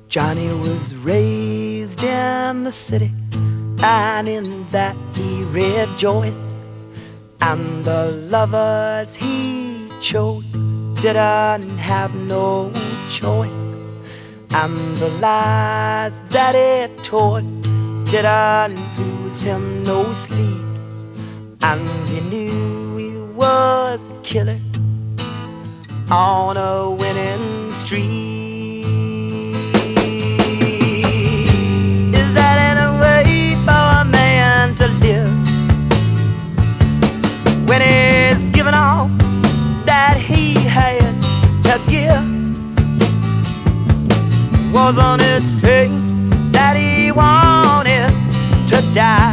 Johnny was raised in the city, and in that he rejoiced. And the lovers he chose didn't have no choice, and the lies that it told didn't lose him no sleep. And he knew he was a killer on a winning streak. Is that any way for a man to live when he's given all that he had to give? Wasn't it strange that he wanted to die?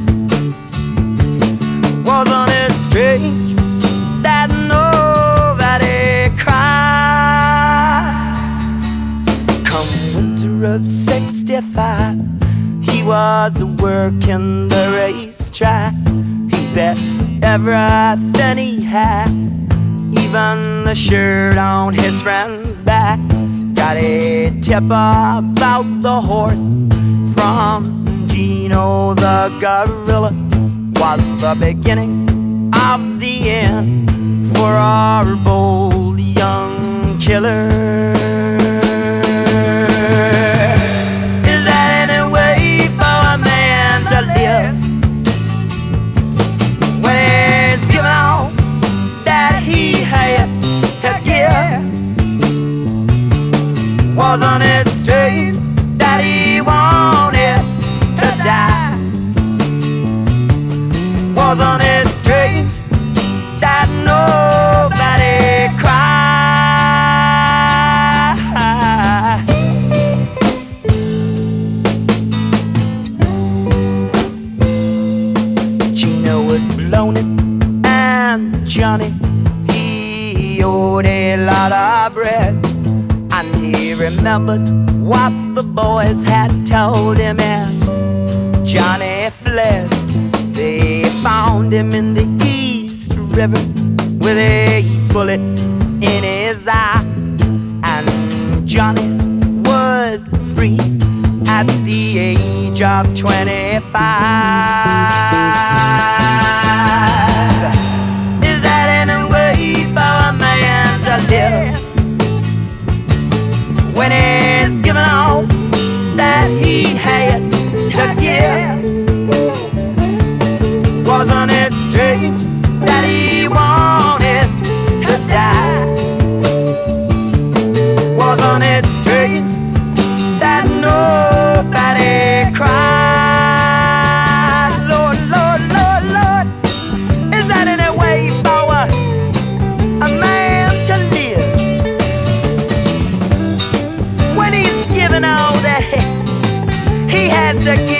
Wasn't it strange that nobody cried? Come winter of '65, he was working the racetrack. He bet everything he had, even the shirt on his friend's back. Got a tip about the horse from Gino the gorilla. Was the beginning of the end for our bold young killer. Is that any way for a man to live when he's given all that he had to give? Wasn't it strange that he wanted to die? Wasn't it strange that nobody cried? Gino had blown it, and Johnny, he owed a lot of bread. And he remembered what the boys had told him, and Johnny fled. They found him in the East River with a bullet in his eye. And Johnny was free at the age of 25. Is that any way for a man to live when he's given all that he had to give? Wasn't it strange that he wanted to die? Wasn't it strange that nobody cried? Lord, Lord, Lord, Lord, is that any way for a man to live when he's given all that he had to give?